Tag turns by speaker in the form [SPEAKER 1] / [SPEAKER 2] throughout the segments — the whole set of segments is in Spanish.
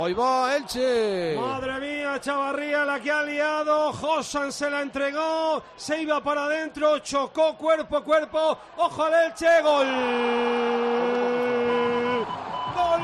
[SPEAKER 1] Ahí va Elche.
[SPEAKER 2] Madre mía, Chavarría la que ha liado. Josan se la entregó. Se iba para adentro. Chocó cuerpo a cuerpo. Ojo al Elche. Gol. Gol.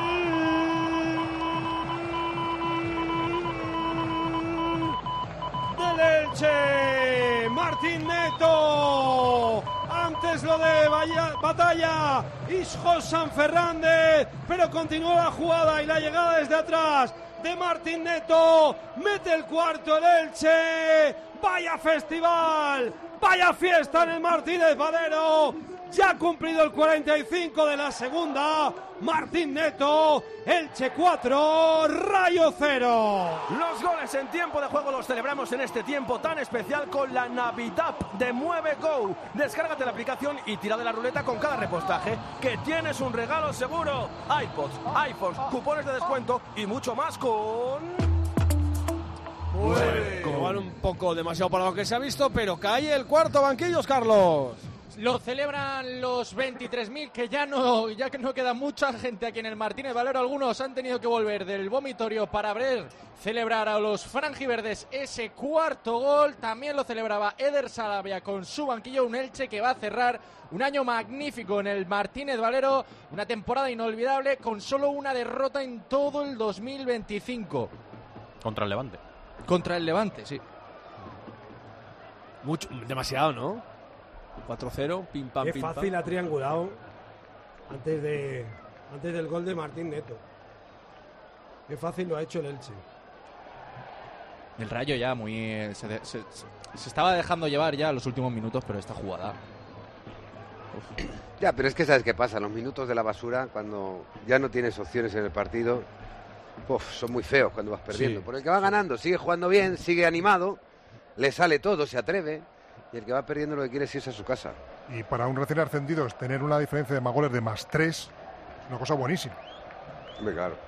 [SPEAKER 2] Del Elche. Martín Neto. Antes lo de Batalla y Josan Fernández, pero continúa la jugada y la llegada desde atrás de Martín Neto. Mete el cuarto el Elche. Vaya festival, vaya fiesta en el Martínez Valero. Ya ha cumplido el 45 de la segunda. Martín Neto, Elche 4, Rayo 0.
[SPEAKER 3] Los goles en tiempo de juego los celebramos en este tiempo tan especial con la Navidad de Mueve Go. Descárgate la aplicación y tira de la ruleta con cada repostaje, que tienes un regalo seguro. iPods, iPhones, cupones de descuento y mucho más con...
[SPEAKER 1] Mueve. Igual un poco demasiado para lo que se ha visto, pero cae el cuarto banquillos, Carlos.
[SPEAKER 4] Lo celebran los 23.000, que ya que no queda mucha gente aquí en el Martínez Valero. Algunos han tenido que volver del vomitorio para ver celebrar a los franjiverdes ese cuarto gol. También lo celebraba Eder Sarabia con su banquillo, un Elche que va a cerrar un año magnífico en el Martínez Valero, una temporada inolvidable con solo una derrota en todo el 2025.
[SPEAKER 5] Contra el Levante.
[SPEAKER 4] Contra el Levante, sí.
[SPEAKER 1] Demasiado, ¿no? 4-0, pim pam,
[SPEAKER 2] Qué
[SPEAKER 1] pim
[SPEAKER 2] fácil
[SPEAKER 1] pam.
[SPEAKER 2] ha triangulado antes del gol de Martín Neto. Qué fácil lo ha hecho el Elche.
[SPEAKER 4] El Rayo ya muy... Se estaba dejando llevar ya los últimos minutos, pero esta jugada... Uf.
[SPEAKER 6] Ya, pero es que ¿sabes qué pasa? Los minutos de la basura, cuando ya no tienes opciones en el partido, son muy feos cuando vas perdiendo.
[SPEAKER 1] Sí.
[SPEAKER 6] Porque el que va ganando sigue jugando bien, sigue animado, le sale todo, se atreve, y el que va perdiendo lo que quiere es irse a su casa.
[SPEAKER 7] Y para un recién ascendido tener una diferencia de más goles de +3 es una cosa buenísima.
[SPEAKER 6] Hombre, claro.